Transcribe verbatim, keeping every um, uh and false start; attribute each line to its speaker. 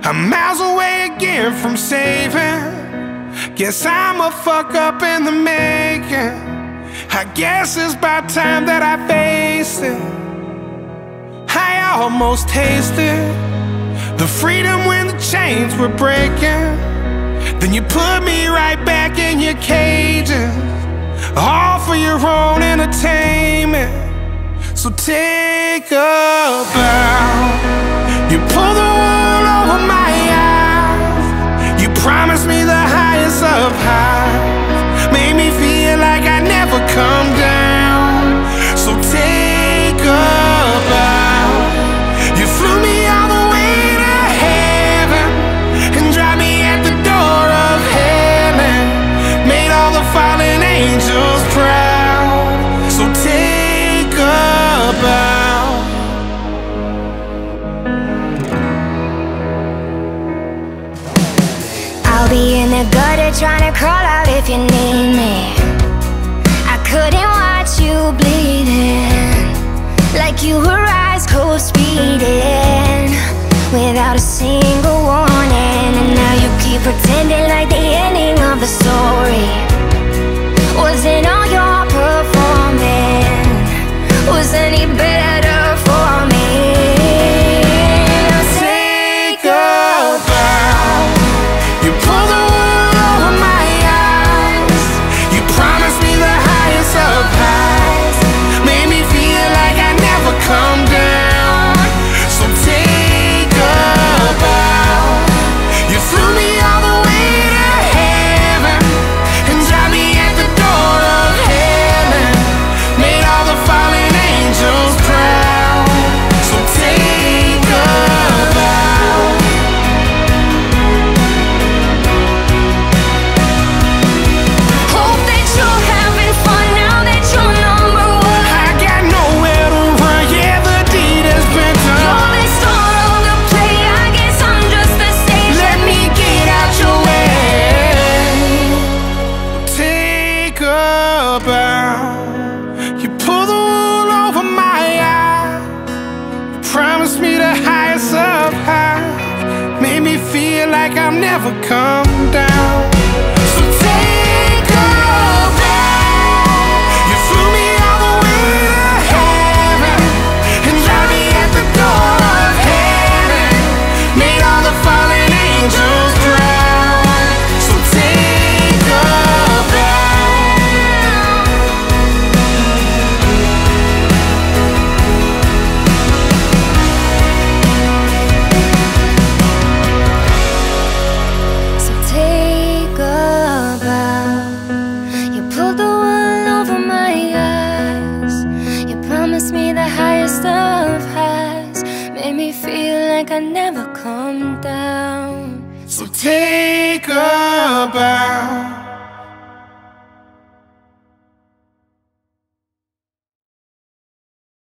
Speaker 1: I'm miles away again from saving. Guess I'm a fuck up in the making. I guess it's about time that I faced it. I almost tasted the freedom when the chains were breaking. Then you put me right back in your cages, all for your own entertainment. So take a bow. You pull the wool over my eyes. You promised me the highest of highs, made me feel like I never come down. So take a bow. You flew me all the way to heaven and dropped me at the door of heaven, made all the fallen angels proud. So take a bow.
Speaker 2: I'll be in the gutter trying to crawl out if you need me. I couldn't watch you bleeding, like you were ice cold speeding, without a single warning. And now you keep pretending like the ending of the story wasn't all your performing, was any better for me. Now take a bow. You pull the wool over my eyes. You promised me the highest of highs, made me feel like I never come down. So take a bow. You flew me all the way to heaven and dropped me at the door of heaven, made all the fallen angels proud. So take a bow. Hope that you're having fun now that you're number one.
Speaker 1: I got nowhere to run, yeah, the deed has been
Speaker 2: You're
Speaker 1: done.
Speaker 2: the star of the play, I guess I'm just the stage.
Speaker 1: Let me get out your way. Take a bow. You pull the wool over my eyes. You promised me the highest of highs, made me feel like I'll never come down. So take a bow. You flew me all the way to heaven and dropped me at the door of heaven, made all the fallen angels proud. So take a bow.
Speaker 2: So take a bow. You pulled the wool over my eyes. You promised me the highest of highs, made me feel like I never come down.
Speaker 1: So take a bow.